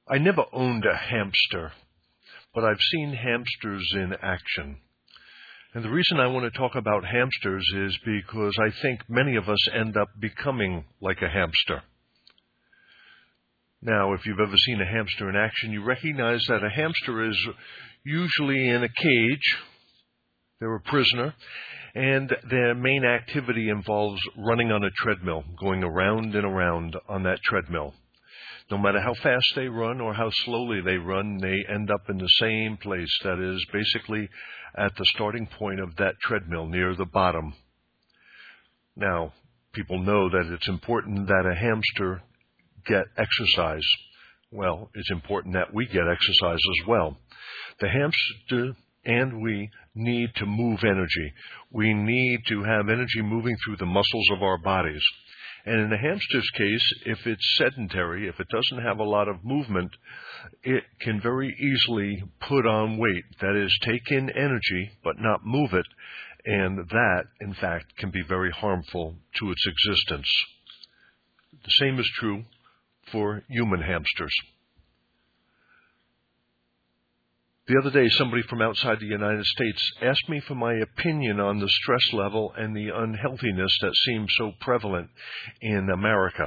I never owned a hamster, but I've seen hamsters in action. And the reason I want to talk about hamsters is because I think many of us end up becoming like a hamster. Now, if you've ever seen a hamster in action, you recognize that a hamster is usually in a cage. They're a prisoner, and their main activity involves running on a treadmill, going around and around on that treadmill. No matter how fast they run or how slowly they run, they end up in the same place, that is, basically at the starting point of that treadmill, near the bottom. Now, people know that it's important that a hamster get exercise. Well, it's important that we get exercise as well. The hamster and we need to move energy. We need to have energy moving through the muscles of our bodies. And in the hamster's case, if it's sedentary, if it doesn't have a lot of movement, it can very easily put on weight. That is, take in energy but not move it. And that, in fact, can be very harmful to its existence. The same is true for human hamsters. The other day, somebody from outside the United States asked me for my opinion on the stress level and the unhealthiness that seems so prevalent in America.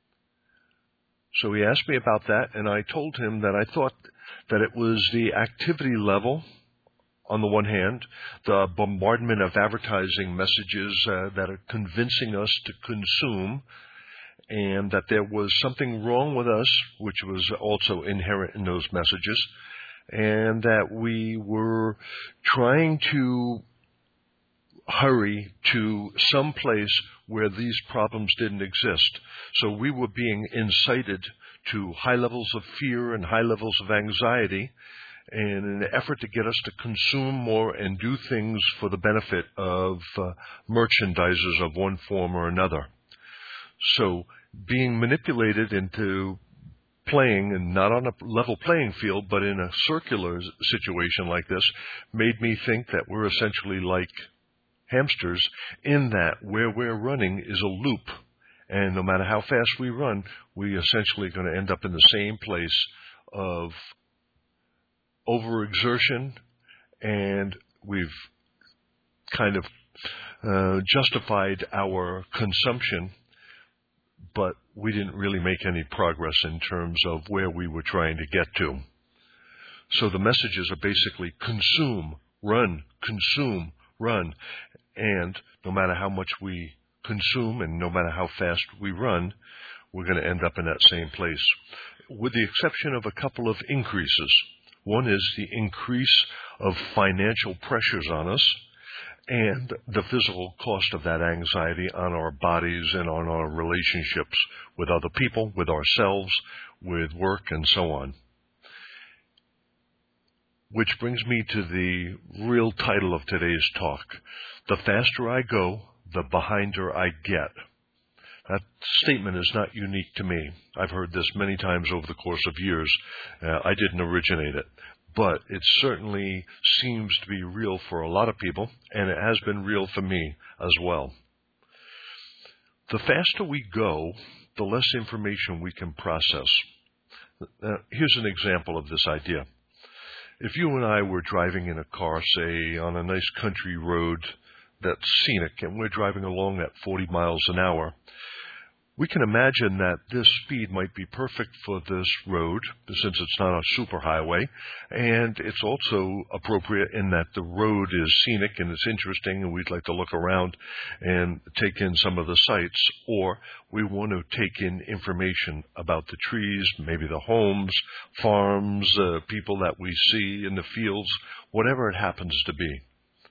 So he asked me about that, and I told him that I thought that it was the activity level, on the one hand, the bombardment of advertising messages that are convincing us to consume, and that there was something wrong with us, which was also inherent in those messages, and that we were trying to hurry to some place where these problems didn't exist. So we were being incited to high levels of fear and high levels of anxiety, and in an effort to get us to consume more and do things for the benefit of merchandisers of one form or another. So being manipulated into playing, and not on a level playing field, but in a circular situation like this, made me think that we're essentially like hamsters, in that where we're running is a loop. And no matter how fast we run, we essentially going to end up in the same place of overexertion, and we've kind of justified our consumption, but we didn't really make any progress in terms of where we were trying to get to. So the messages are basically consume, run, and no matter how much we consume and no matter how fast we run, we're going to end up in that same place, with the exception of a couple of increases. One is the increase of financial pressures on us, and the physical cost of that anxiety on our bodies and on our relationships with other people, with ourselves, with work, and so on. Which brings me to the real title of today's talk. The faster I go, the behinder I get. That statement is not unique to me. I've heard this many times over the course of years. I didn't originate it. But it certainly seems to be real for a lot of people, and it has been real for me as well. The faster we go, the less information we can process. Here's an example of this idea. If you and I were driving in a car, say, on a nice country road that's scenic, and we're driving along at 40 miles an hour, we can imagine that this speed might be perfect for this road, since it's not a superhighway, and it's also appropriate in that the road is scenic and it's interesting and we'd like to look around and take in some of the sights, or we want to take in information about the trees, maybe the homes, farms, people that we see in the fields, whatever it happens to be.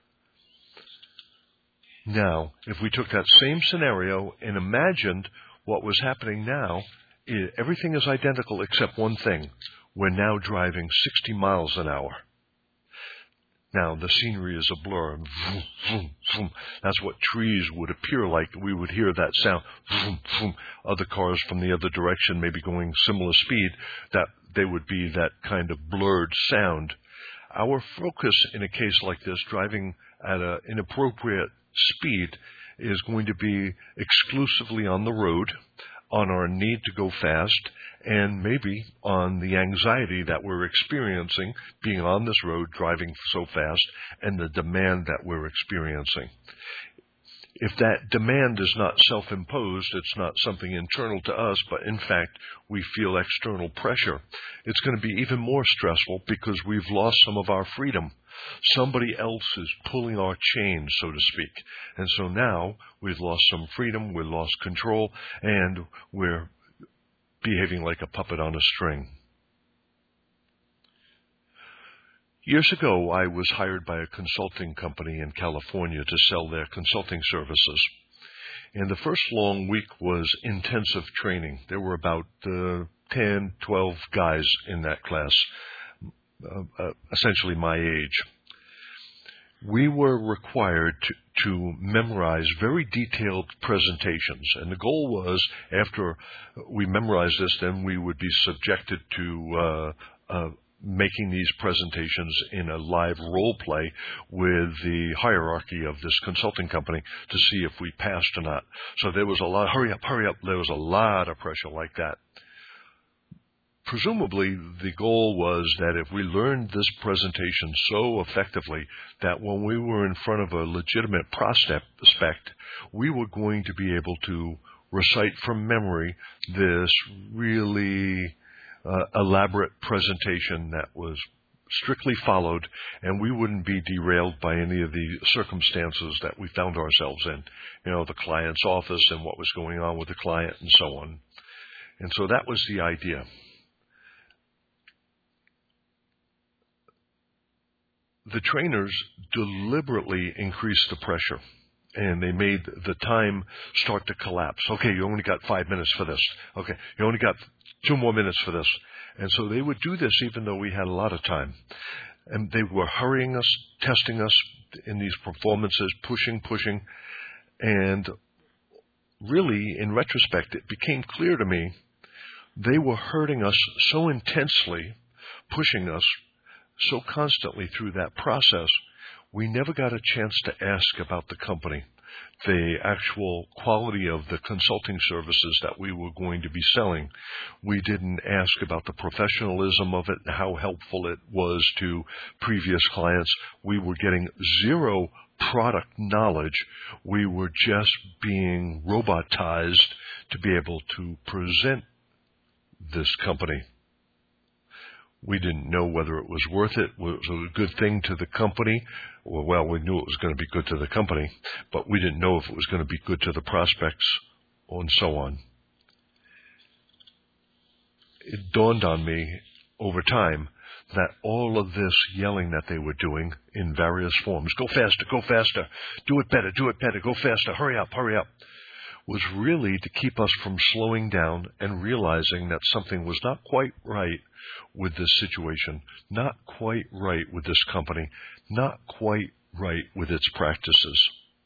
Now, if we took that same scenario and imagined what was happening now, everything is identical except one thing. We're now driving 60 miles an hour. Now, the scenery is a blur. Vroom, vroom, vroom. That's what trees would appear like. We would hear that sound. Vroom, vroom. Other cars from the other direction, maybe going similar speed, that they would be that kind of blurred sound. Our focus in a case like this, driving at an inappropriate speed, is going to be exclusively on the road, on our need to go fast, and maybe on the anxiety that we're experiencing being on this road driving so fast and the demand that we're experiencing. If that demand is not self-imposed, it's not something internal to us, but in fact we feel external pressure, it's going to be even more stressful because we've lost some of our freedom. Somebody else is pulling our chains, so to speak. And so now we've lost some freedom, we've lost control, and we're behaving like a puppet on a string. Years ago, I was hired by a consulting company in California to sell their consulting services. And the first long week was intensive training. There were about 10, 12 guys in that class, essentially my age. We were required to memorize very detailed presentations. And the goal was, after we memorized this, then we would be subjected to making these presentations in a live role play with the hierarchy of this consulting company to see if we passed or not. So there was a lot, hurry up. There was a lot of pressure like that. Presumably, the goal was that if we learned this presentation so effectively that when we were in front of a legitimate prospect, we were going to be able to recite from memory this really elaborate presentation that was strictly followed, and we wouldn't be derailed by any of the circumstances that we found ourselves in, the client's office and what was going on with the client and so on. And so that was the idea. The trainers deliberately increased the pressure, and they made the time start to collapse. Okay, you only got 5 minutes for this. Okay, you only got 2 more minutes for this. And so they would do this even though we had a lot of time. And they were hurrying us, testing us in these performances, pushing. And really, in retrospect, it became clear to me they were hurting us so intensely, pushing us so constantly through that process, we never got a chance to ask about the company, the actual quality of the consulting services that we were going to be selling. We didn't ask about the professionalism of it and how helpful it was to previous clients. We were getting zero product knowledge. We were just being robotized to be able to present this company. We didn't know whether it was worth it, was it a good thing to the company. Well, we knew it was going to be good to the company, but we didn't know if it was going to be good to the prospects and so on. It dawned on me over time that all of this yelling that they were doing in various forms, go faster, do it better, go faster, hurry up, was really to keep us from slowing down and realizing that something was not quite right with this situation, not quite right with this company, not quite right with its practices.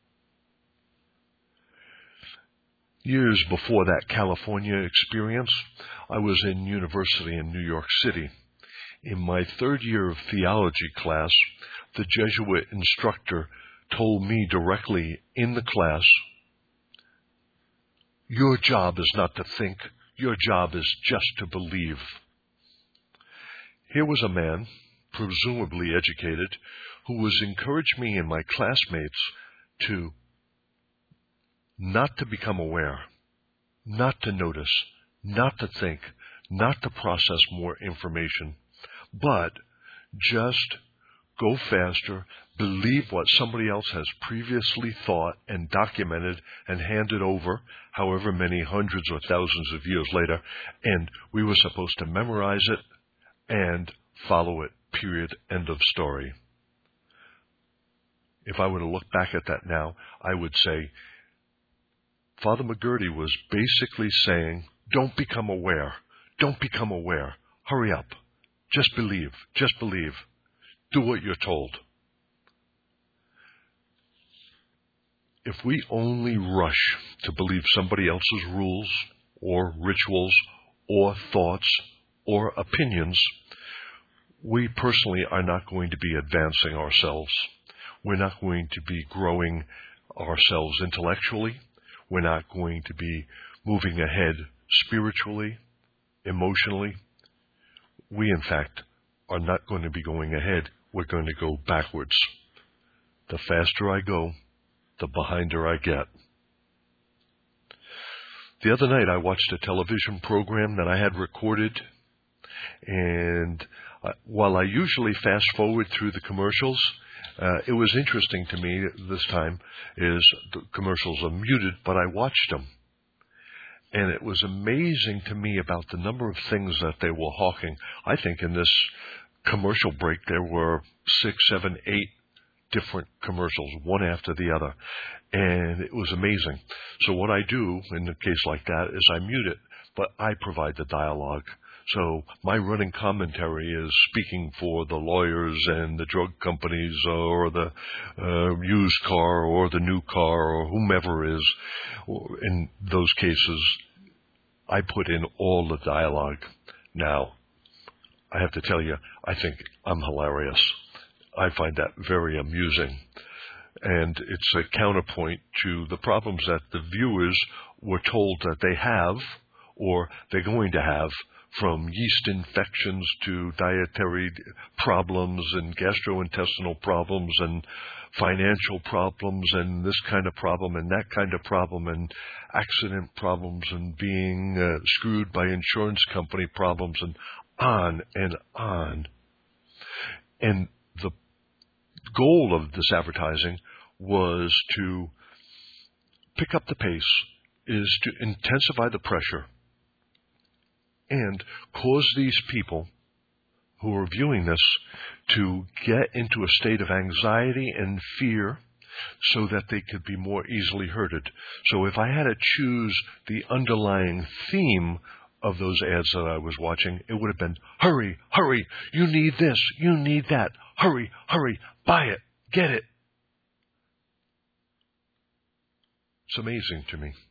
Years before that California experience, I was in university in New York City. In my third year of theology class, the Jesuit instructor told me directly in the class, your job is not to think. Your job is just to believe. Here was a man, presumably educated, who was encouraging me and my classmates to not to become aware, not to notice, not to think, not to process more information, but just go faster, believe what somebody else has previously thought and documented and handed over, however many hundreds or thousands of years later, and we were supposed to memorize it and follow it, period, end of story. If I were to look back at that now, I would say Father McGurty was basically saying, don't become aware. Hurry up. Just believe. Do what you're told. If we only rush to believe somebody else's rules or rituals or thoughts or opinions, we personally are not going to be advancing ourselves. We're not going to be growing ourselves intellectually. We're not going to be moving ahead spiritually, emotionally. We, in fact, are not going to be going ahead. We're going to go backwards. The faster I go, the behinder I get. The other night I watched a television program that I had recorded, and while I usually fast forward through the commercials, it was interesting to me this time is the commercials are muted, but I watched them. And it was amazing to me about the number of things that they were hawking. I think in this commercial break there were 6, 7, 8 different commercials, one after the other. And it was amazing. So what I do in a case like that is I mute it, but I provide the dialogue. So my running commentary is speaking for the lawyers and the drug companies or the used car or the new car or whomever is. In those cases, I put in all the dialogue. Now, I have to tell you, I think I'm hilarious. I find that very amusing. And it's a counterpoint to the problems that the viewers were told that they have or they're going to have, from yeast infections to dietary problems and gastrointestinal problems and financial problems and this kind of problem and that kind of problem and accident problems and being screwed by insurance company problems and on and on. And the goal of this advertising was to pick up the pace, is to intensify the pressure, and cause these people who are viewing this to get into a state of anxiety and fear so that they could be more easily hurted. So if I had to choose the underlying theme of those ads that I was watching, it would have been, hurry, hurry, you need this, you need that, hurry, hurry, buy it, get it. It's amazing to me.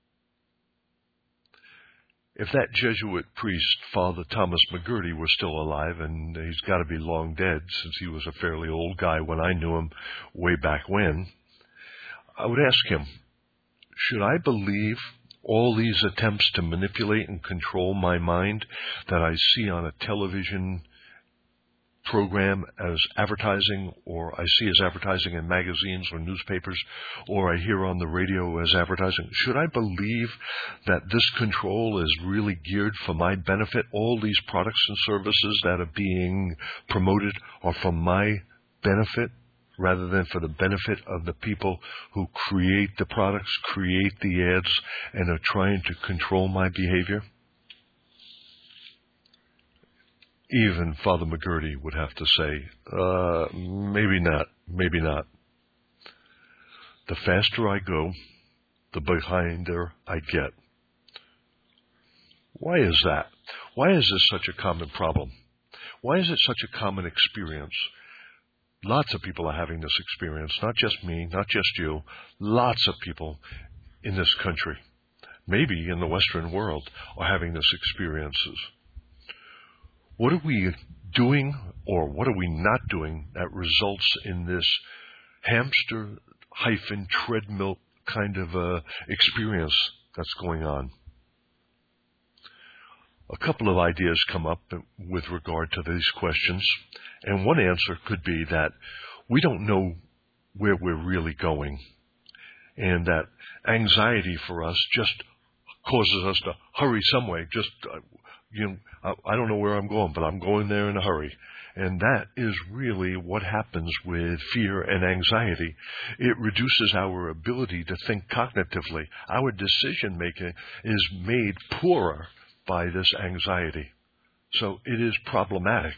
If that Jesuit priest, Father Thomas McGurty, were still alive, and he's got to be long dead since he was a fairly old guy when I knew him way back when, I would ask him, should I believe all these attempts to manipulate and control my mind that I see on a television program as advertising, or I see as advertising in magazines or newspapers, or I hear on the radio as advertising? Should I believe that this control is really geared for my benefit? All these products and services that are being promoted are for my benefit rather than for the benefit of the people who create the products, create the ads, and are trying to control my behavior? Even Father McGurty would have to say, maybe not, maybe not. The faster I go, the behinder I get. Why is that? Why is this such a common problem? Why is it such a common experience? Lots of people are having this experience, not just me, not just you. Lots of people in this country, maybe in the Western world, are having this experiences. What are we doing or what are we not doing that results in this hamster-treadmill kind of experience that's going on? A couple of ideas come up with regard to these questions, and one answer could be that we don't know where we're really going, and that anxiety for us just causes us to hurry some way. I don't know where I'm going, but I'm going there in a hurry. And that is really what happens with fear and anxiety. It reduces our ability to think cognitively. Our decision making is made poorer by this anxiety. So it is problematic.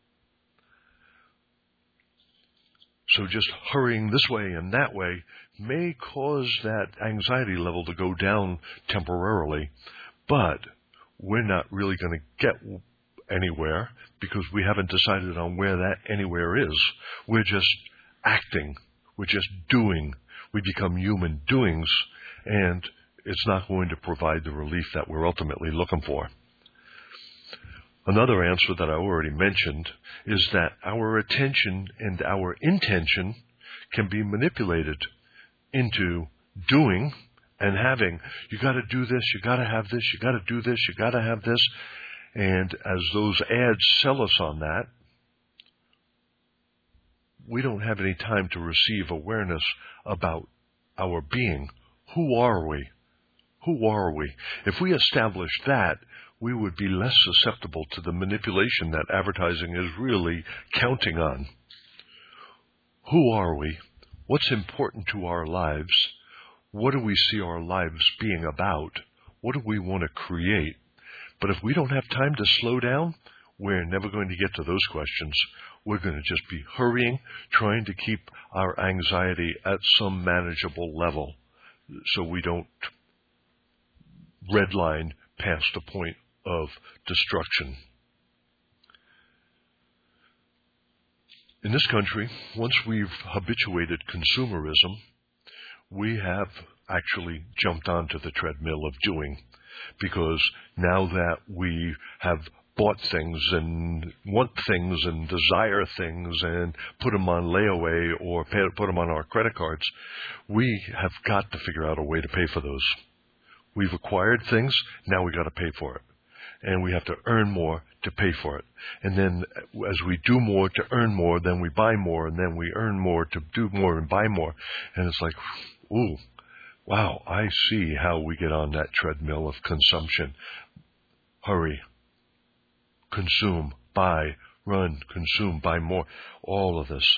So just hurrying this way and that way may cause that anxiety level to go down temporarily, but we're not really going to get anywhere because we haven't decided on where that anywhere is. We're just acting. We're just doing. We become human doings, and it's not going to provide the relief that we're ultimately looking for. Another answer that I already mentioned is that our attention and our intention can be manipulated into doing and having, you got to do this, you got to have this, you got to do this, you got to have this. And as those ads sell us on that, we don't have any time to receive awareness about our being. Who are we? Who are we? If we establish that, we would be less susceptible to the manipulation that advertising is really counting on. Who are we? What's important to our lives? What do we see our lives being about? What do we want to create? But if we don't have time to slow down, we're never going to get to those questions. We're going to just be hurrying, trying to keep our anxiety at some manageable level so we don't redline past the point of destruction. In this country, once we've habituated consumerism, we have actually jumped onto the treadmill of doing, because now that we have bought things and want things and desire things and put them on layaway or put them on our credit cards, we have got to figure out a way to pay for those. We've acquired things, now we got to pay for it. And we have to earn more to pay for it. And then as we do more to earn more, then we buy more, and then we earn more to do more and buy more. And it's like, ooh, wow, I see how we get on that treadmill of consumption. Hurry, consume, buy, run, consume, buy more, all of this.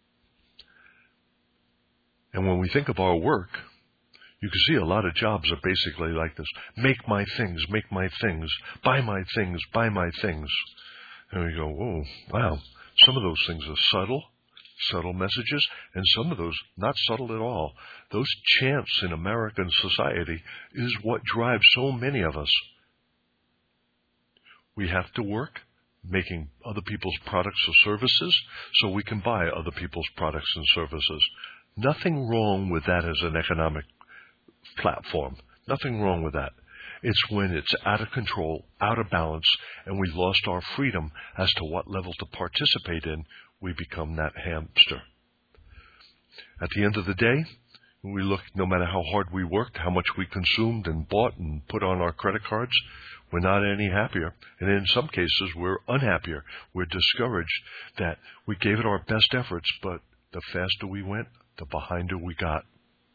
And when we think of our work, you can see a lot of jobs are basically like this. Make my things, buy my things, buy my things. And we go, oh, wow. Some of those things are subtle messages, and some of those not subtle at all. Those chants in American society is what drives so many of us. We have to work making other people's products or services so we can buy other people's products and services. Nothing wrong with that as an economic platform. Nothing wrong with that. It's when it's out of control, out of balance, and we've lost our freedom as to what level to participate in, we become that hamster. At the end of the day, we look, no matter how hard we worked, how much we consumed and bought and put on our credit cards, we're not any happier. And in some cases, we're unhappier. We're discouraged that we gave it our best efforts, but the faster we went, the behinder we got.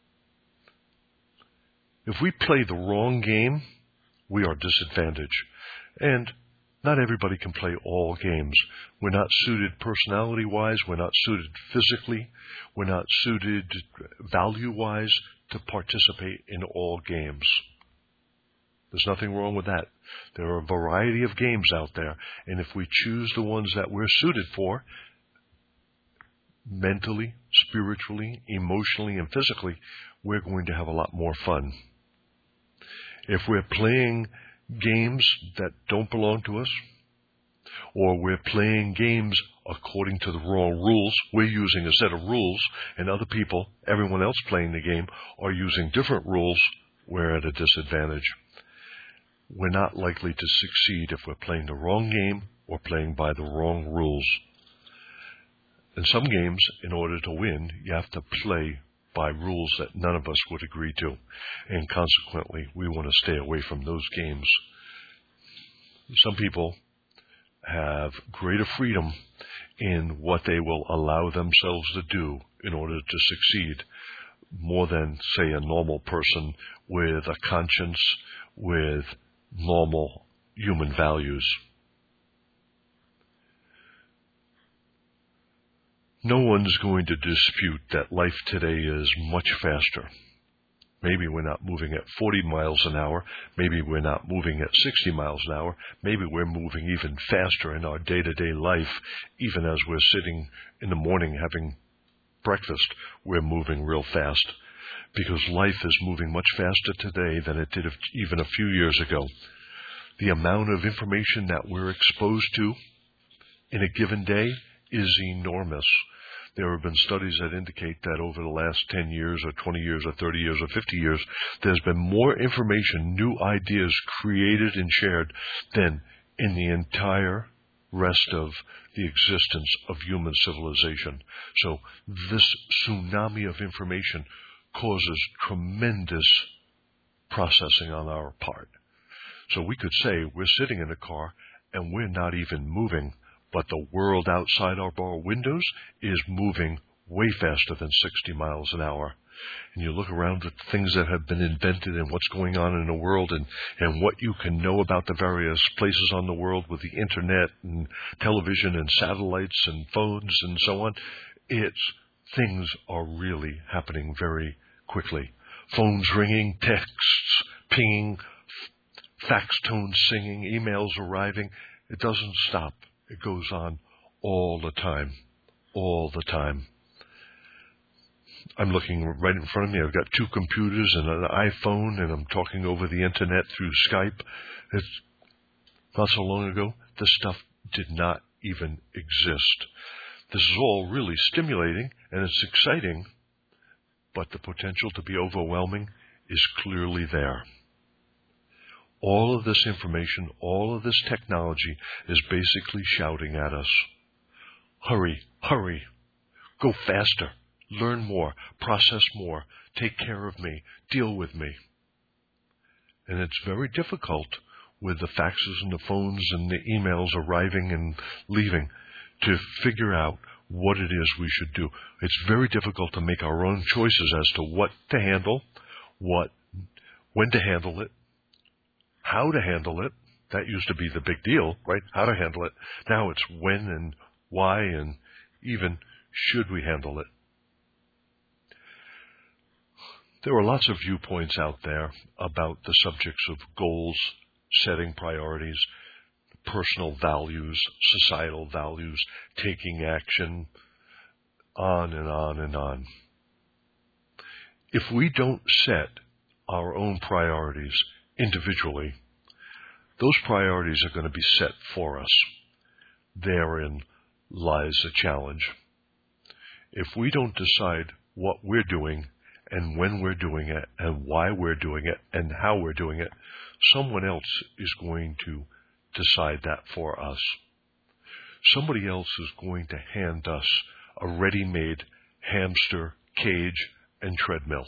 If we play the wrong game, we are disadvantaged. And not everybody can play all games. We're not suited personality-wise. We're not suited physically. We're not suited value-wise to participate in all games. There's nothing wrong with that. There are a variety of games out there, and if we choose the ones that we're suited for, mentally, spiritually, emotionally, and physically, we're going to have a lot more fun. If we're playing games that don't belong to us, or we're playing games according to the wrong rules, we're using a set of rules, and other people, everyone else playing the game, are using different rules, we're at a disadvantage. We're not likely to succeed if we're playing the wrong game or playing by the wrong rules. In some games, in order to win, you have to play by rules that none of us would agree to, and consequently, we want to stay away from those games. Some people have greater freedom in what they will allow themselves to do in order to succeed, more than, say, a normal person with a conscience, with normal human values. No one's going to dispute that life today is much faster. Maybe we're not moving at 40 miles an hour. Maybe we're not moving at 60 miles an hour. Maybe we're moving even faster in our day-to-day life. Even as we're sitting in the morning having breakfast, we're moving real fast. Because life is moving much faster today than it did even a few years ago. The amount of information that we're exposed to in a given day is enormous. There have been studies that indicate that over the last 10 years or 20 years or 30 years or 50 years, there's been more information, new ideas created and shared than in the entire rest of the existence of human civilization. So this tsunami of information causes tremendous processing on our part. So we could say we're sitting in a car and we're not even moving, but the world outside our windows is moving way faster than 60 miles an hour. And you look around at things that have been invented and what's going on in the world and what you can know about the various places on the world with the internet and television and satellites and phones and so on. Things are really happening very quickly. Phones ringing, texts pinging, fax tones singing, emails arriving. It doesn't stop. It goes on all the time. All the time. I'm looking right in front of me. I've got two computers and an iPhone, and I'm talking over the internet through Skype. It's not so long ago, this stuff did not even exist. This is all really stimulating, and it's exciting, but the potential to be overwhelming is clearly there. All of this information, all of this technology is basically shouting at us, hurry, hurry, go faster. Learn more, process more, take care of me, deal with me. And it's very difficult with the faxes and the phones and the emails arriving and leaving to figure out what it is we should do. It's very difficult to make our own choices as to what to handle, when to handle it, how to handle it. That used to be the big deal, right? How to handle it. Now it's when and why and even should we handle it. There are lots of viewpoints out there about the subjects of goals, setting priorities, personal values, societal values, taking action, on and on and on. If we don't set our own priorities individually, those priorities are going to be set for us. Therein lies the challenge. If we don't decide what we're doing and when we're doing it, and why we're doing it, and how we're doing it, someone else is going to decide that for us. Somebody else is going to hand us a ready-made hamster cage and treadmill.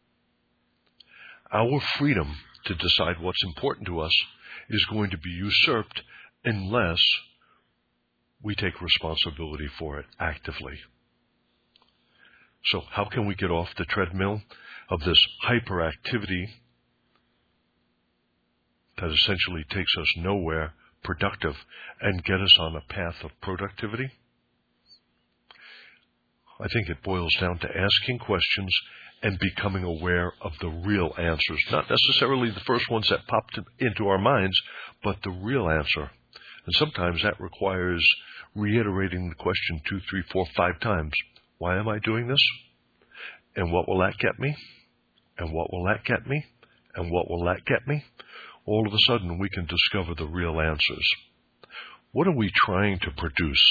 Our freedom to decide what's important to us is going to be usurped unless we take responsibility for it actively. So how can we get off the treadmill of this hyperactivity that essentially takes us nowhere productive and get us on a path of productivity? I think it boils down to asking questions and becoming aware of the real answers, not necessarily the first ones that popped into our minds, but the real answer. And sometimes that requires reiterating the question 2, 3, 4, 5 times. Why am I doing this? And what will that get me? And what will that get me? And what will that get me? All of a sudden, we can discover the real answers. What are we trying to produce?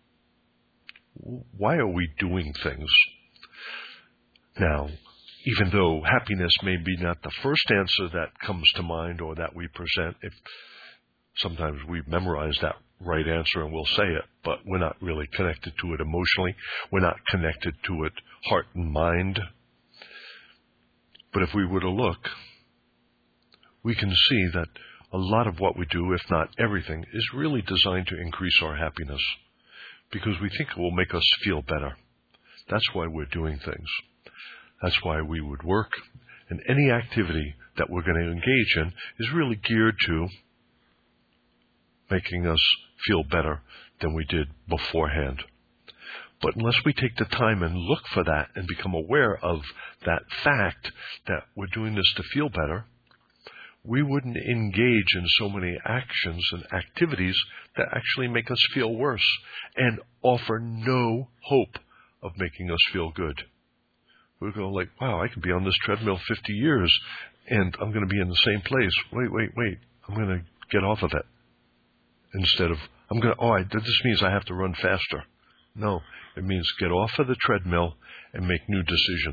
Why are we doing things? Now, even though happiness may be not the first answer that comes to mind or that we present, if sometimes we memorize that right answer and we'll say it, but we're not really connected to it emotionally. We're not connected to it heart and mind. But if we were to look, we can see that a lot of what we do, if not everything, is really designed to increase our happiness because we think it will make us feel better. That's why we're doing things. That's why we would work. And any activity that we're going to engage in is really geared to making us feel better than we did beforehand. But unless we take the time and look for that and become aware of that fact that we're doing this to feel better, we wouldn't engage in so many actions and activities that actually make us feel worse and offer no hope of making us feel good. We'll go like, wow, I could be on this treadmill 50 years and I'm going to be in the same place. Wait. I'm going to get off of it. Instead of, this means I have to run faster. No, it means get off of the treadmill and make new decisions.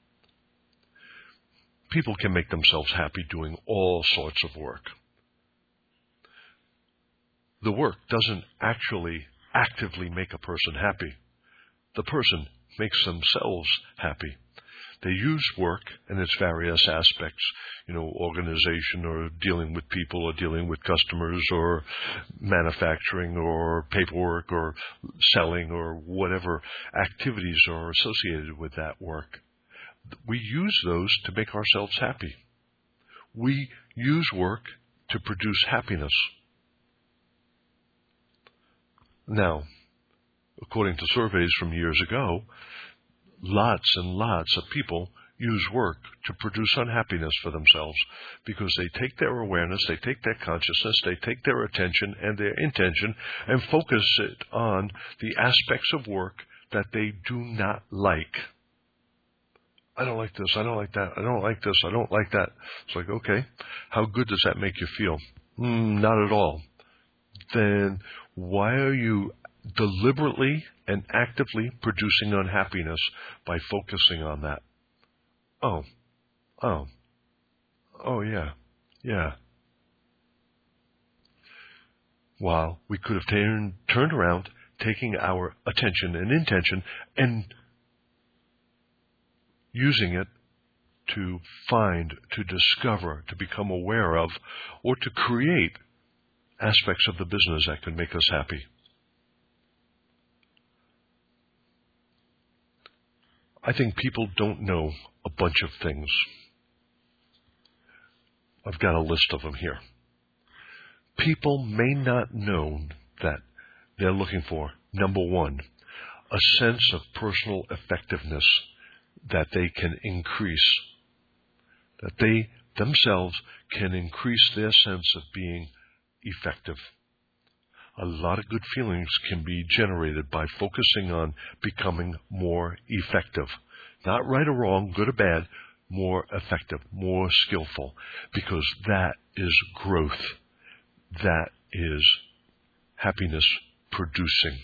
People can make themselves happy doing all sorts of work. The work doesn't actually actively make a person happy. The person makes themselves happy. They use work and its various aspects, organization or dealing with people or dealing with customers or manufacturing or paperwork or selling or whatever activities are associated with that work. We use those to make ourselves happy. We use work to produce happiness. Now, according to surveys from years ago, lots and lots of people use work to produce unhappiness for themselves because they take their awareness, they take their consciousness, they take their attention and their intention and focus it on the aspects of work that they do not like. I don't like this, I don't like that, I don't like this, I don't like that. It's like, okay, how good does that make you feel? Not at all. Then why are you deliberately and actively producing unhappiness by focusing on that? Oh, yeah. While we could have turned around, taking our attention and intention and using it to find, to discover, to become aware of, or to create aspects of the business that can make us happy. I think people don't know a bunch of things. I've got a list of them here. People may not know that they're looking for, number one, a sense of personal effectiveness that they can increase, that they themselves can increase their sense of being effective. A lot of good feelings can be generated by focusing on becoming more effective. Not right or wrong, good or bad, more effective, more skillful, because that is growth. That is happiness producing.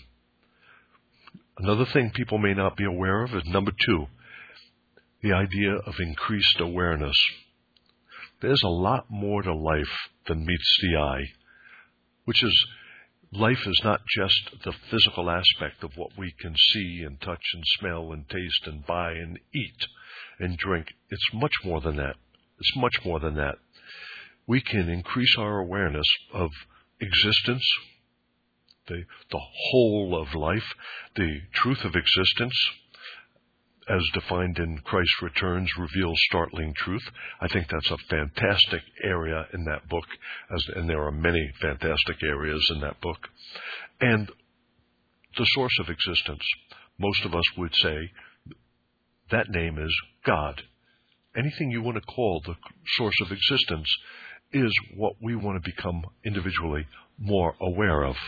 Another thing people may not be aware of is number two, the idea of increased awareness. There's a lot more to life than meets the eye, which is life is not just the physical aspect of what we can see and touch and smell and taste and buy and eat and drink. It's much more than that. It's much more than that. We can increase our awareness of existence, the whole of life, the truth of existence, as defined in Christ Returns, reveals startling truth. I think that's a fantastic area in that book, and there are many fantastic areas in that book. And the source of existence, most of us would say that name is God. Anything you want to call the source of existence is what we want to become individually more aware of.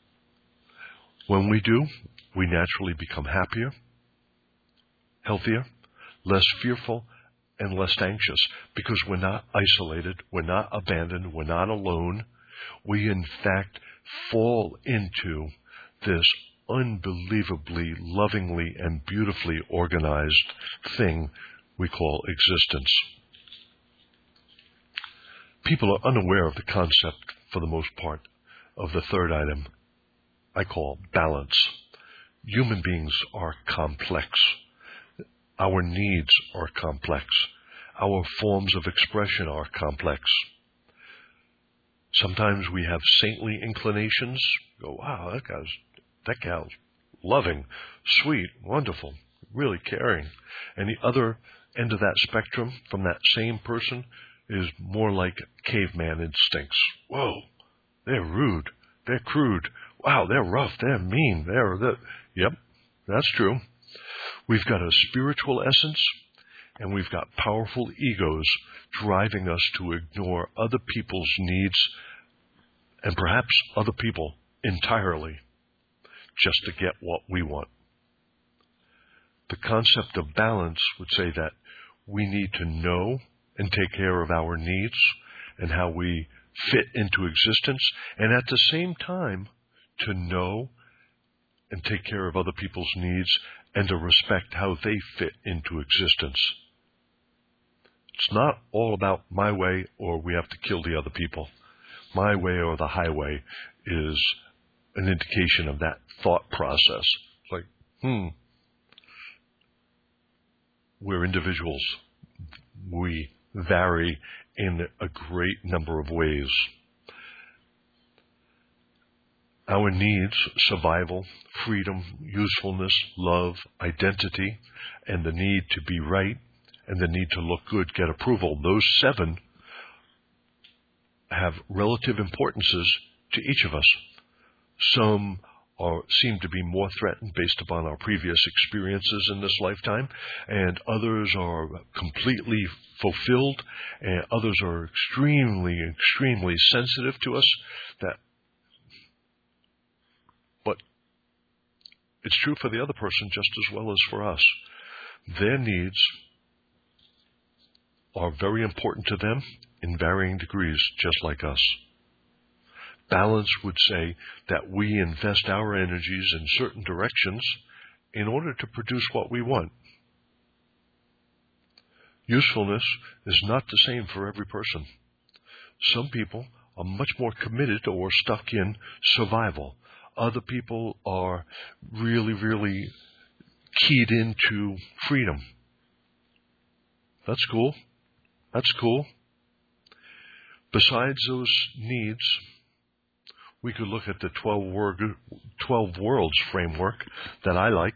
When we do, we naturally become happier, healthier, less fearful, and less anxious, because we're not isolated, we're not abandoned, we're not alone. We, in fact, fall into this unbelievably, lovingly, and beautifully organized thing we call existence. People are unaware of the concept, for the most part, of the third item I call balance. Human beings are complex. Our needs are complex. Our forms of expression are complex. Sometimes we have saintly inclinations. Go, wow, that gal's loving, sweet, wonderful, really caring. And the other end of that spectrum from that same person is more like caveman instincts. Whoa, they're rude, they're crude. Wow, they're rough, they're mean, Yep, that's true. We've got a spiritual essence, and we've got powerful egos driving us to ignore other people's needs, and perhaps other people entirely, just to get what we want. The concept of balance would say that we need to know and take care of our needs and how we fit into existence, and at the same time, to know and take care of other people's needs and to respect how they fit into existence. It's not all about my way or we have to kill the other people. My way or the highway is an indication of that thought process. It's like, We're individuals. We vary in a great number of ways. Our needs, survival, freedom, usefulness, love, identity, and the need to be right, and the need to look good, get approval, those 7 have relative importances to each of us. Some seem to be more threatened based upon our previous experiences in this lifetime, and others are completely fulfilled, and others are extremely sensitive to us. But it's true for the other person just as well as for us. Their needs are very important to them in varying degrees, just like us. Balance would say that we invest our energies in certain directions in order to produce what we want. Usefulness is not the same for every person. Some people are much more committed or stuck in survival. Other people are really keyed into freedom. That's cool. That's cool. Besides those needs, we could look at the 12 worlds framework that I like.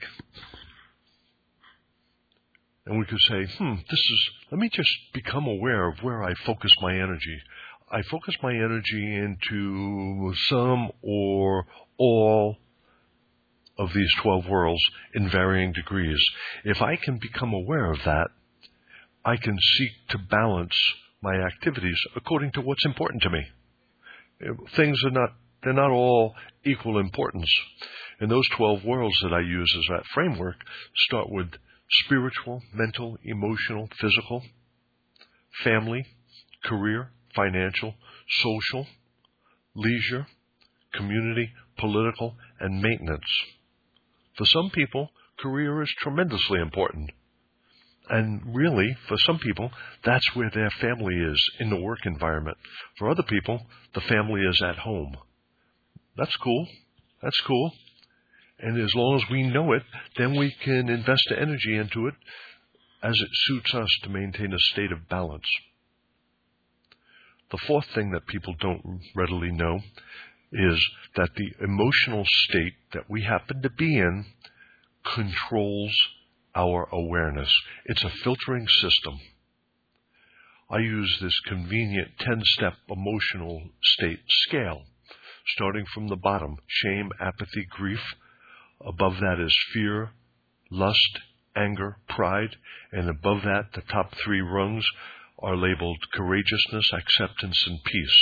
And we could say, let me just become aware of where I focus my energy. I focus my energy into some or all of these 12 worlds in varying degrees. If I can become aware of that, I can seek to balance my activities according to what's important to me. Things they're not all equal importance. And those 12 worlds that I use as that framework start with spiritual, mental, emotional, physical, family, career, financial, social, leisure, community, political, and maintenance. For some people, career is tremendously important. And really, for some people, that's where their family is, in the work environment. For other people, the family is at home. That's cool. That's cool. And as long as we know it, then we can invest the energy into it as it suits us to maintain a state of balance. The fourth thing that people don't readily know is that the emotional state that we happen to be in controls our awareness. It's a filtering system. I use this convenient 10-step emotional state scale, starting from the bottom: shame, apathy, grief. Above that is fear, lust, anger, pride, and above that, the top 3 rungs are labeled courageousness, acceptance, and peace.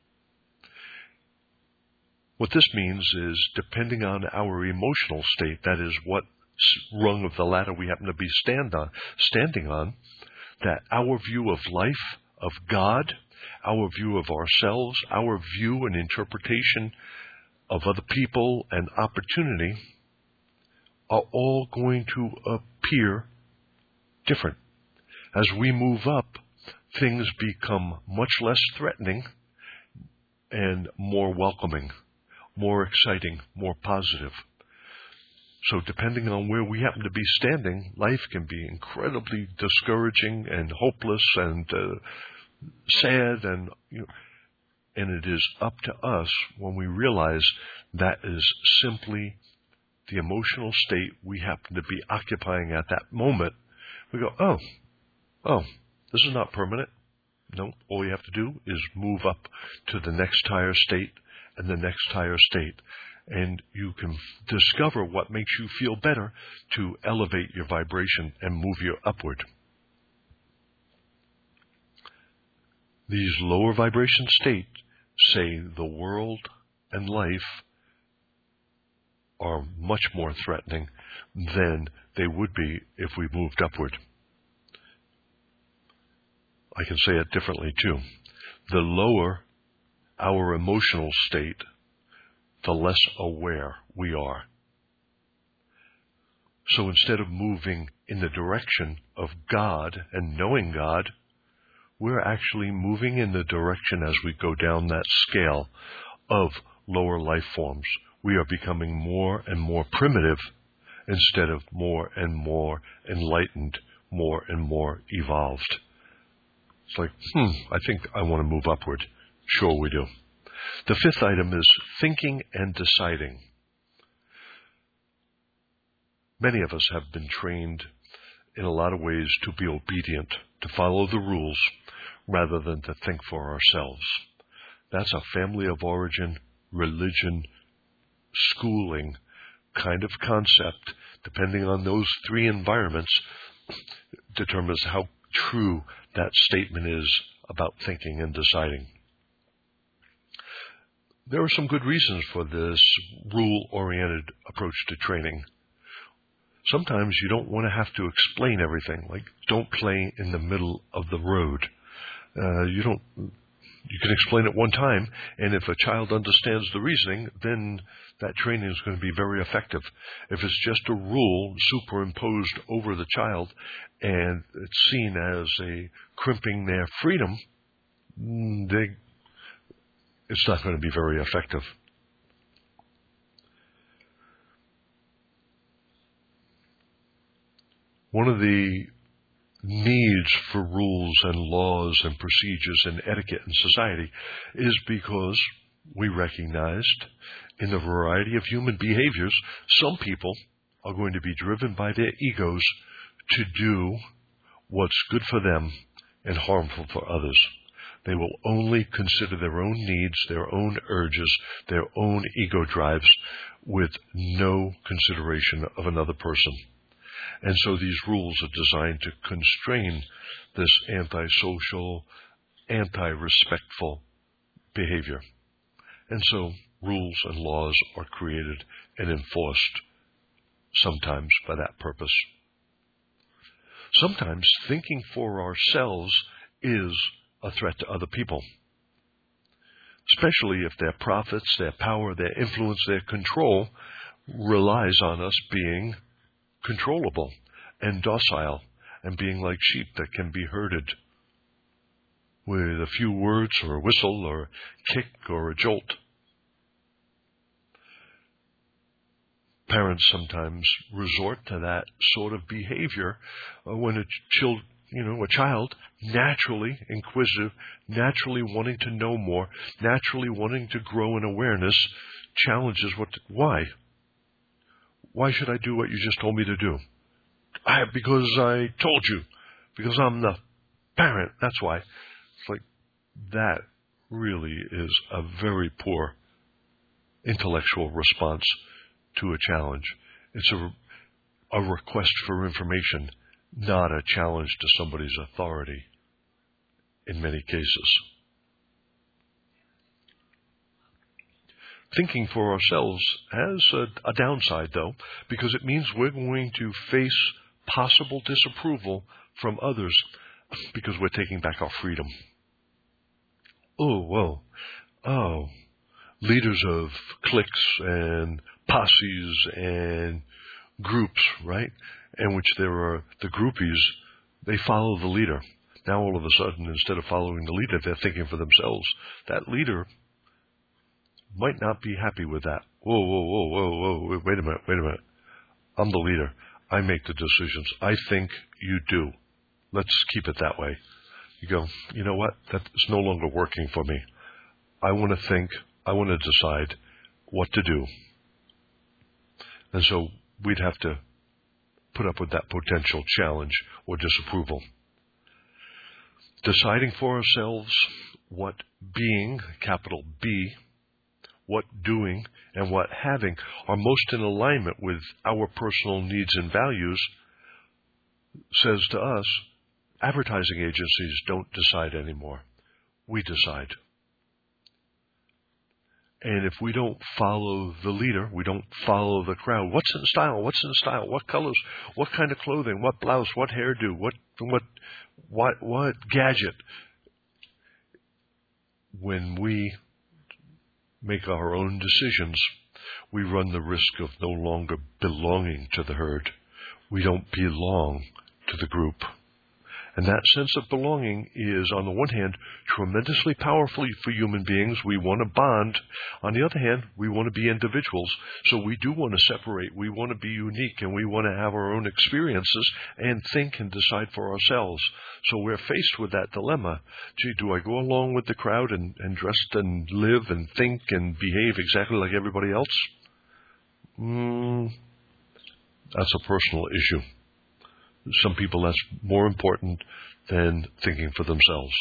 What this means is, depending on our emotional state, that is what rung of the ladder we happen to be standing on, that our view of life, of God, our view of ourselves, our view and interpretation of other people and opportunity are all going to appear different. As we move up, things become much less threatening and more welcoming, more exciting, more positive. So depending on where we happen to be standing, life can be incredibly discouraging and hopeless and sad, and it is up to us when we realize that is simply the emotional state we happen to be occupying at that moment. We go, oh, this is not permanent. No, all you have to do is move up to the next higher state and the next higher state. And you can discover what makes you feel better to elevate your vibration and move you upward. These lower vibration states say the world and life are much more threatening than they would be if we moved upward. I can say it differently too. The lower our emotional state, the less aware we are. So instead of moving in the direction of God and knowing God, we're actually moving in the direction, as we go down that scale, of lower life forms. We are becoming more and more primitive instead of more and more enlightened, more and more evolved. It's like, I think I want to move upward. Sure we do. The fifth item is thinking and deciding. Many of us have been trained in a lot of ways to be obedient, to follow the rules, rather than to think for ourselves. That's a family of origin, religion, schooling kind of concept. Depending on those three environments, determines how true that statement is about thinking and deciding. There are some good reasons for this rule-oriented approach to training. Sometimes you don't want to have to explain everything, like don't play in the middle of the road. You can explain it one time, and if a child understands the reasoning, then that training is going to be very effective. If it's just a rule superimposed over the child and it's seen as a crimping their freedom, it's not going to be very effective. One of the needs for rules and laws and procedures and etiquette in society is because we recognized in the variety of human behaviors, some people are going to be driven by their egos to do what's good for them and harmful for others. They will only consider their own needs, their own urges, their own ego drives with no consideration of another person. And so these rules are designed to constrain this antisocial, anti-respectful behavior. And so rules and laws are created and enforced sometimes for that purpose. Sometimes thinking for ourselves is a threat to other people, especially if their profits, their power, their influence, their control relies on us being controllable and docile and being like sheep that can be herded with a few words or a whistle or a kick or a jolt. Parents sometimes resort to that sort of behavior when a child, naturally inquisitive, naturally wanting to know more, naturally wanting to grow in awareness, challenges why? Why should I do what you just told me to do? Because I told you. Because I'm the parent. That's why. It's like that really is a very poor intellectual response to a challenge. It's a request for information, not a challenge to somebody's authority in many cases. Thinking for ourselves has a downside, though, because it means we're going to face possible disapproval from others because we're taking back our freedom. Leaders of cliques and posses and groups, right, in which there are the groupies, they follow the leader. Now all of a sudden, instead of following the leader, they're thinking for themselves. That leader might not be happy with that. Whoa, wait a minute. I'm the leader. I make the decisions. I think you do. Let's keep it that way. You go, you know what? That is no longer working for me. I want to think. I want to decide what to do. And so we'd have to put up with that potential challenge or disapproval. Deciding for ourselves what being, capital B, what doing and what having are most in alignment with our personal needs and values says to us, advertising agencies don't decide anymore. We decide. And if we don't follow the leader, we don't follow the crowd. What's in style? What colors? What kind of clothing? What blouse? What hairdo? What gadget? When we make our own decisions, we run the risk of no longer belonging to the herd. We don't belong to the group. And that sense of belonging is, on the one hand, tremendously powerful for human beings. We want to bond. On the other hand, we want to be individuals. So we do want to separate. We want to be unique, and we want to have our own experiences and think and decide for ourselves. So we're faced with that dilemma. Gee, do I go along with the crowd and dress and live and think and behave exactly like everybody else? That's a personal issue. Some people, that's more important than thinking for themselves.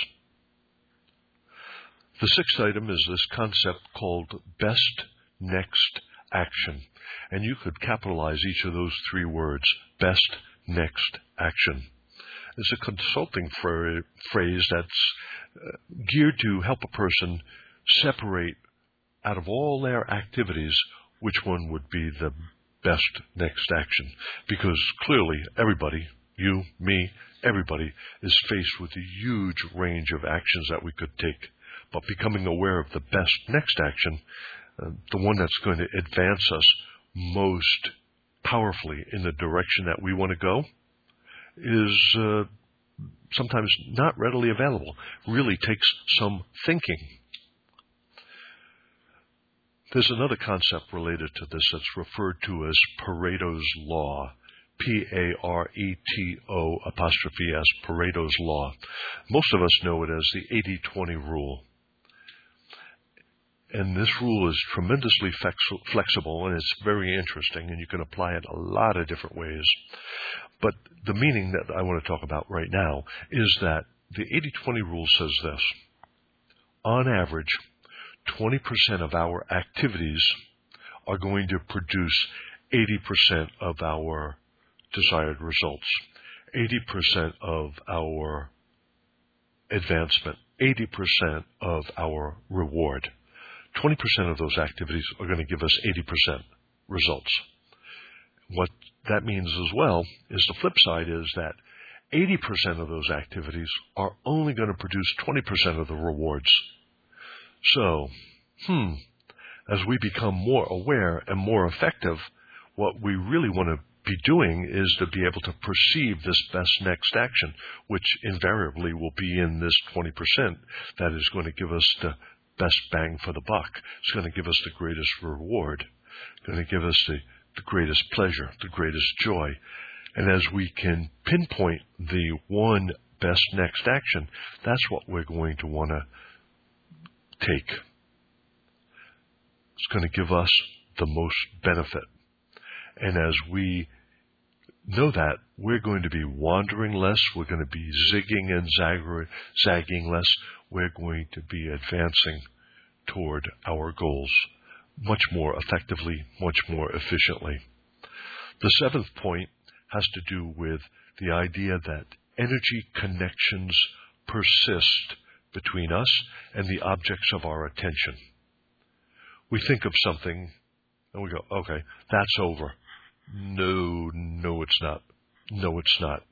The sixth item is this concept called best next action. And you could capitalize each of those three words, best next action. It's a consulting phrase that's geared to help a person separate out of all their activities which one would be the best next action. Because clearly everybody, you, me, everybody is faced with a huge range of actions that we could take. But becoming aware of the best next action, the one that's going to advance us most powerfully in the direction that we want to go, is sometimes not readily available. Really takes some thinking. There's another concept related to this that's referred to as Pareto's Law, Pareto apostrophe S, Pareto's Law. Most of us know it as the 80-20 rule. And this rule is tremendously flexible, and it's very interesting, and you can apply it a lot of different ways. But the meaning that I want to talk about right now is that the 80-20 rule says this. On average, 20% of our activities are going to produce 80% of our desired results, 80% of our advancement, 80% of our reward. 20% of those activities are going to give us 80% results. What that means as well is the flip side is that 80% of those activities are only going to produce 20% of the rewards. So, as we become more aware and more effective, what we really want to be doing is to be able to perceive this best next action, which invariably will be in this 20% that is going to give us the best bang for the buck. It's going to give us the greatest reward. It's going to give us the greatest pleasure, the greatest joy. And as we can pinpoint the one best next action, that's what we're going to want to take. It's going to give us the most benefit. And as we know that, we're going to be wandering less, we're going to be zigging and zagging less, we're going to be advancing toward our goals much more effectively, much more efficiently. The seventh point has to do with the idea that energy connections persist between us and the objects of our attention. We think of something and we go, okay, that's over. No, it's not. No, it's not.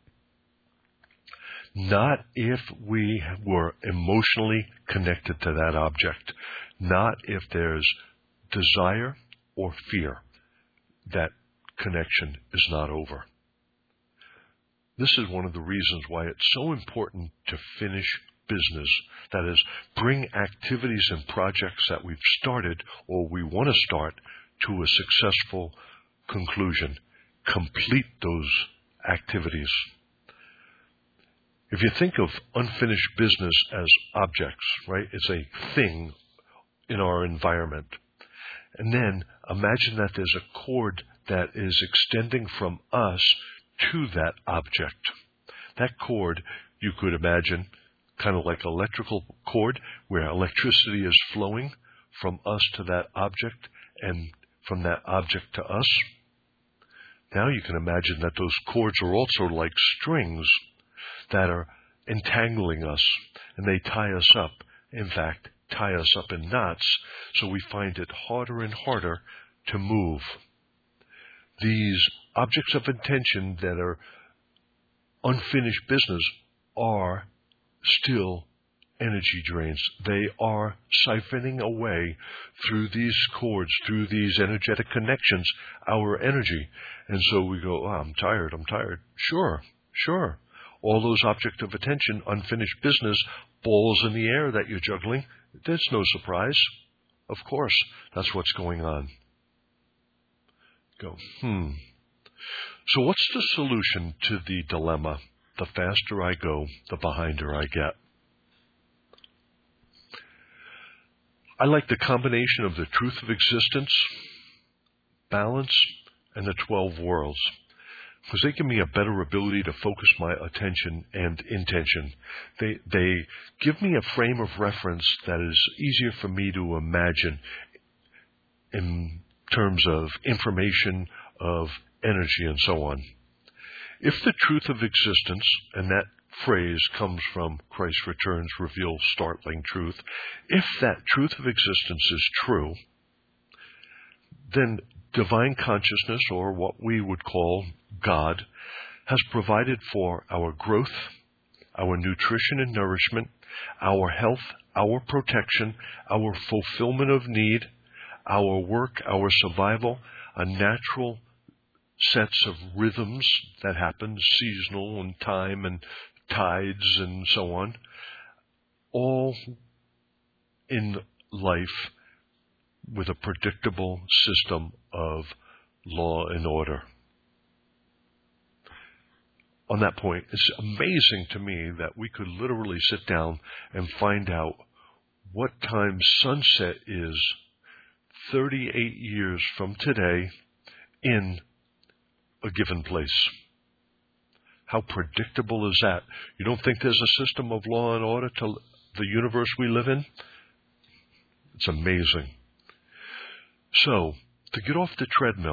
Not if we were emotionally connected to that object. Not if there's desire or fear. That connection is not over. This is one of the reasons why it's so important to finish business. That is, bring activities and projects that we've started or we want to start to a successful conclusion. Complete those activities. If you think of unfinished business as objects, right? It's a thing in our environment. And then imagine that there's a cord that is extending from us to that object. That cord, you could imagine, kind of like an electrical cord where electricity is flowing from us to that object and from that object to us. Now you can imagine that those cords are also like strings that are entangling us, and they tie us up. In fact, tie us up in knots, so we find it harder and harder to move. These objects of intention that are unfinished business are still energy drains. They are siphoning away through these cords, through these energetic connections, our energy. And so we go, I'm tired. Sure. All those object of attention, unfinished business, balls in the air that you're juggling, there's no surprise. Of course, that's what's going on. So what's the solution to the dilemma? The faster I go, the behinder I get. I like the combination of the truth of existence, balance, and the 12 worlds, because they give me a better ability to focus my attention and intention. They give me a frame of reference that is easier for me to imagine in terms of information, of energy, and so on. If the truth of existence, and that phrase comes from Christ Returns, reveal startling truth, if that truth of existence is true, then divine consciousness, or what we would call God, has provided for our growth, our nutrition and nourishment, our health, our protection, our fulfillment of need, our work, our survival, a natural sets of rhythms that happen, seasonal and time and tides and so on, all in life with a predictable system of law and order. On that point, it's amazing to me that we could literally sit down and find out what time sunset is 38 years from today in a given place. How predictable is that? You don't think there's a system of law and order to the universe we live in? It's amazing. So, to get off the treadmill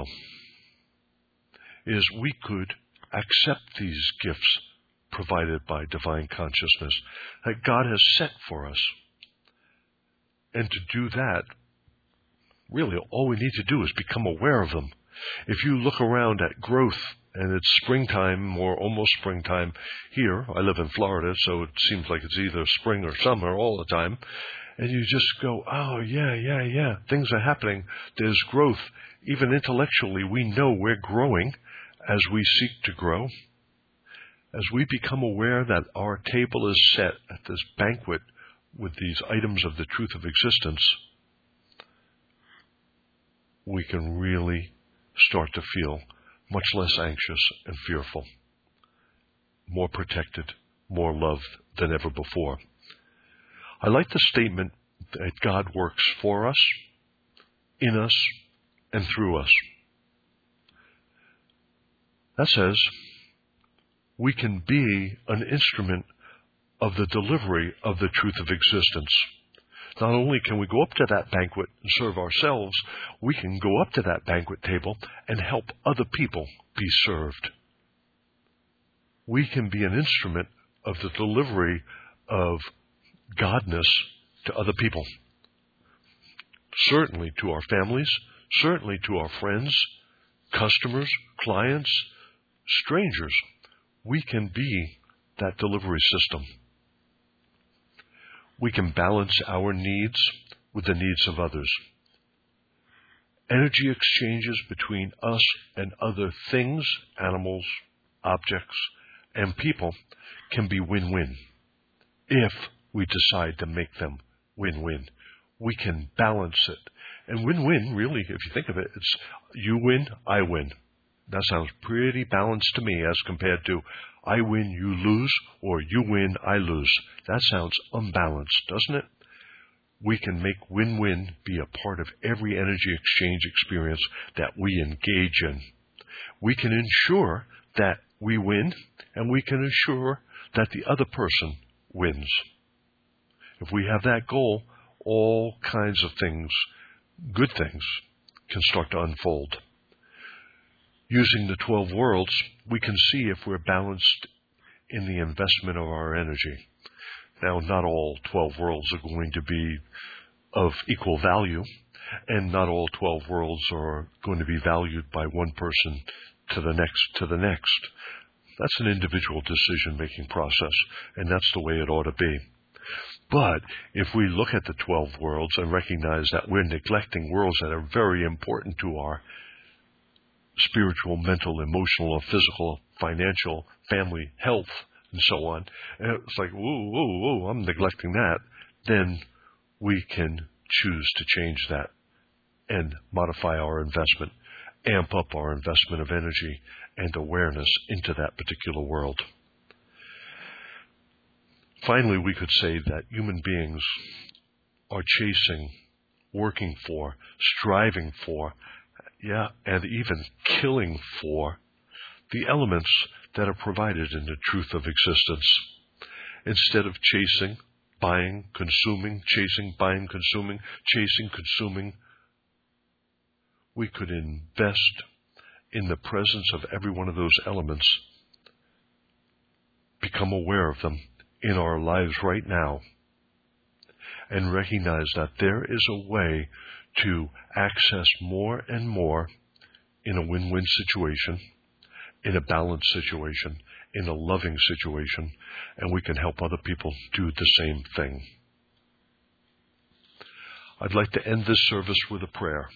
is we could accept these gifts provided by divine consciousness that God has set for us. And to do that, really all we need to do is become aware of them. If you look around at growth, and it's springtime or almost springtime here, I live in Florida, so it seems like it's either spring or summer all the time, and you just go, oh, yeah, things are happening. There's growth. Even intellectually, we know we're growing as we seek to grow. As we become aware that our table is set at this banquet with these items of the truth of existence, we can really start to feel much less anxious and fearful, more protected, more loved than ever before. I like the statement that God works for us, in us, and through us. That says we can be an instrument of the delivery of the truth of existence. Not only can we go up to that banquet and serve ourselves, we can go up to that banquet table and help other people be served. We can be an instrument of the delivery of Godness to other people. Certainly to our families, certainly to our friends, customers, clients, strangers. We can be that delivery system. We can balance our needs with the needs of others. Energy exchanges between us and other things, animals, objects, and people can be win-win if we decide to make them win-win. We can balance it. And win-win, really, if you think of it, it's you win, I win. That sounds pretty balanced to me as compared to I win, you lose, or you win, I lose. That sounds unbalanced, doesn't it? We can make win-win be a part of every energy exchange experience that we engage in. We can ensure that we win, and we can ensure that the other person wins. If we have that goal, all kinds of things, good things, can start to unfold. Using the 12 worlds, we can see if we're balanced in the investment of our energy. Now, not all 12 worlds are going to be of equal value, and not all 12 worlds are going to be valued by one person to the next. That's an individual decision-making process, and that's the way it ought to be. But if we look at the 12 worlds and recognize that we're neglecting worlds that are very important to our spiritual, mental, emotional, physical, financial, family, health and so on. And it's like, whoa, I'm neglecting that. Then we can choose to change that and modify our investment, amp up our investment of energy and awareness into that particular world. Finally, we could say that human beings are chasing, working for, striving for, and even killing for the elements that are provided in the truth of existence. Instead of chasing, buying, consuming, chasing, buying, consuming, chasing, consuming, we could invest in the presence of every one of those elements, become aware of them in our lives right now, and recognize that there is a way to access more and more in a win-win situation, in a balanced situation, in a loving situation, and we can help other people do the same thing. I'd like to end this service with a prayer.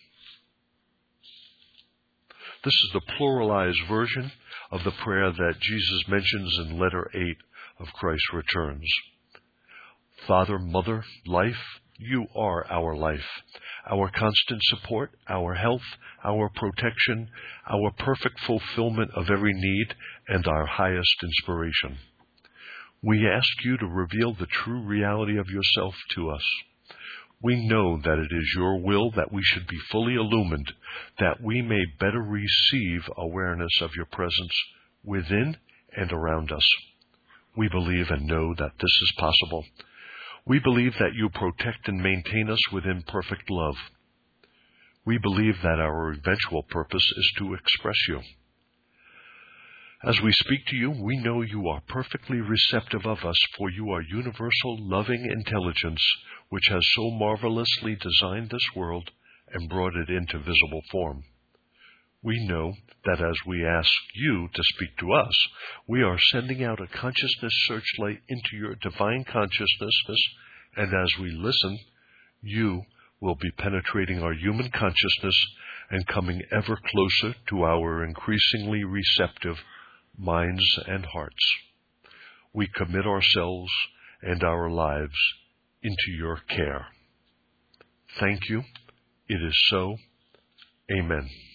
This is the pluralized version of the prayer that Jesus mentions in letter 8 of Christ's Returns. Father, Mother, Life, you are our life, our constant support, our health, our protection, our perfect fulfillment of every need, and our highest inspiration. We ask you to reveal the true reality of yourself to us. We know that it is your will that we should be fully illumined, that we may better receive awareness of your presence within and around us. We believe and know that this is possible. We believe that you protect and maintain us within perfect love. We believe that our eventual purpose is to express you. As we speak to you, we know you are perfectly receptive of us, for you are universal, loving intelligence, which has so marvelously designed this world and brought it into visible form. We know that as we ask you to speak to us, we are sending out a consciousness searchlight into your divine consciousness, and as we listen, you will be penetrating our human consciousness and coming ever closer to our increasingly receptive minds and hearts. We commit ourselves and our lives into your care. Thank you. It is so. Amen.